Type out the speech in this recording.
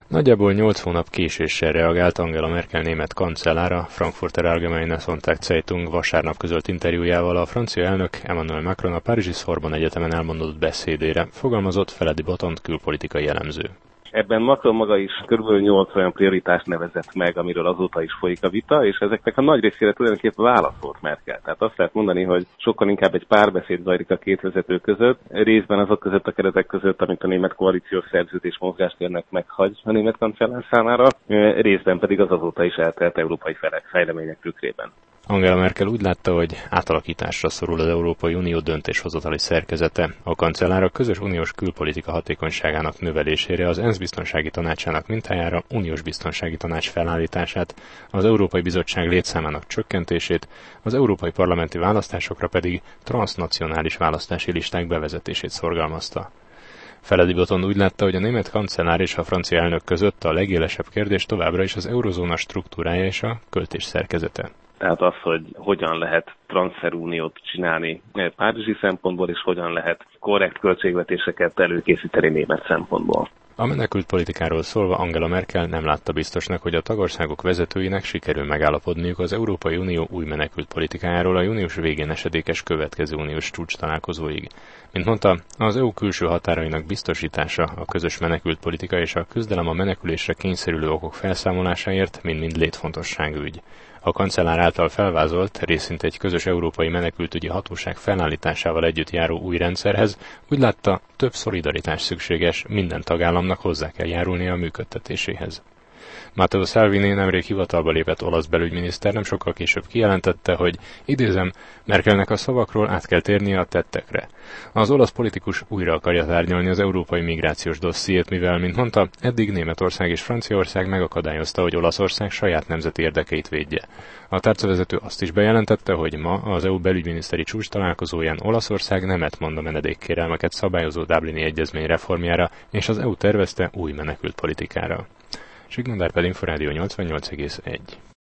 Nagyjából 8 hónap késéssel reagált Angela Merkel német kancellár a Frankfurter Allgemeine Sonntagszeitung vasárnap közölt interjújával a francia elnök Emmanuel Macron a párizsi Sorbonne Egyetemen elmondott beszédére, fogalmazott Feledi Botont külpolitikai elemző. Ebben Macron maga is kb. 8 olyan prioritást nevezett meg, amiről azóta is folyik a vita, és ezeknek a nagy részére tulajdonképpen válaszolt Merkel. Tehát azt lehet mondani, hogy sokkal inkább egy párbeszéd zajlik a két vezető között, részben azok között a keretek között, amit a német koalíciós szerződés mozgástérnek meghagy a német kancellár számára, részben pedig az azóta is eltelt európai fejlemények tükrében. Angela Merkel úgy látta, hogy átalakításra szorul az Európai Unió döntéshozatali szerkezete. A kancellár a közös uniós külpolitika hatékonyságának növelésére, az ENSZ biztonsági tanácsának mintájára uniós biztonsági tanács felállítását, az Európai Bizottság létszámának csökkentését, az európai parlamenti választásokra pedig transznacionális választási listák bevezetését szorgalmazta. Feledi Boton úgy látta, hogy a német kancellár és a francia elnök között a legélesebb kérdés továbbra is az eurozóna struktúrája és a költés szerkezete. Tehát az, hogy hogyan lehet transferuniót csinálni párizsi szempontból, és hogyan lehet korrekt költségvetéseket előkészíteni német szempontból. A menekült politikáról szólva Angela Merkel nem látta biztosnak, hogy a tagországok vezetőinek sikerül megállapodniuk az Európai Unió új menekült politikájáról a június végén esedékes következő uniós csúcs találkozóig. Mint mondta, az EU külső határainak biztosítása, a közös menekült politika és a küzdelem a menekülésre kényszerülő okok felszámolásáért mind-mind létfontosságú ügy. A kancellár által felvázolt, részint egy közös európai menekültügyi hatóság felállításával együtt járó új rendszerhez úgy látta, több szolidaritás szükséges, minden tagállamnak hozzá kell járulnia a működtetéséhez. Matteo Salvini, nemrég hivatalba lépett olasz belügyminiszter nem sokkal később kijelentette, hogy, idézem, Merkelnek a szavakról át kell térnie a tettekre. Az olasz politikus újra akarja tárgyalni az európai migrációs dossziét, mivel, mint mondta, eddig Németország és Franciaország megakadályozta, hogy Olaszország saját nemzeti érdekeit védje. A tárcavezető azt is bejelentette, hogy ma az EU belügyminiszteri csúcs találkozóján Olaszország nemet mond a menedékkérelmeket szabályozó Dublini egyezmény reformjára, és az EU tervezte új menekült politikára. Zsigmond Árpád, Inforádió 88,1.